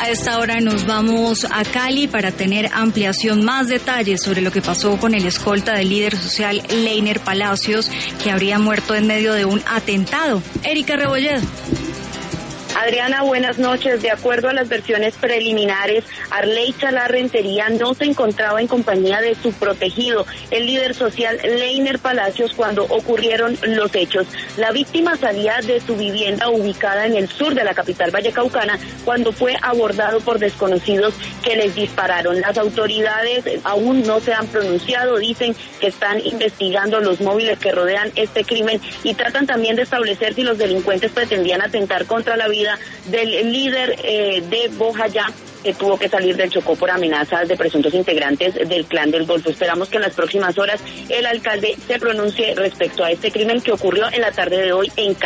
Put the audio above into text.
A esta hora nos vamos a Cali para tener ampliación, más detalles sobre lo que pasó con el escolta del líder social Leiner Palacios, que habría muerto en medio de un atentado. Erika Rebolledo. Adriana, buenas noches. De acuerdo a las versiones preliminares, Arley Chalá Rentería no se encontraba en compañía de su protegido, el líder social Leiner Palacios, cuando ocurrieron los hechos. La víctima salía de su vivienda ubicada en el sur de la capital vallecaucana cuando fue abordado por desconocidos que les dispararon. Las autoridades aún no se han pronunciado, dicen que están investigando los móviles que rodean este crimen y tratan también de establecer si los delincuentes pretendían atentar contra la vida del líder de Bojayá, que tuvo que salir del Chocó por amenazas de presuntos integrantes del Clan del Golfo. Esperamos que en las próximas horas el alcalde se pronuncie respecto a este crimen que ocurrió en la tarde de hoy en Cali.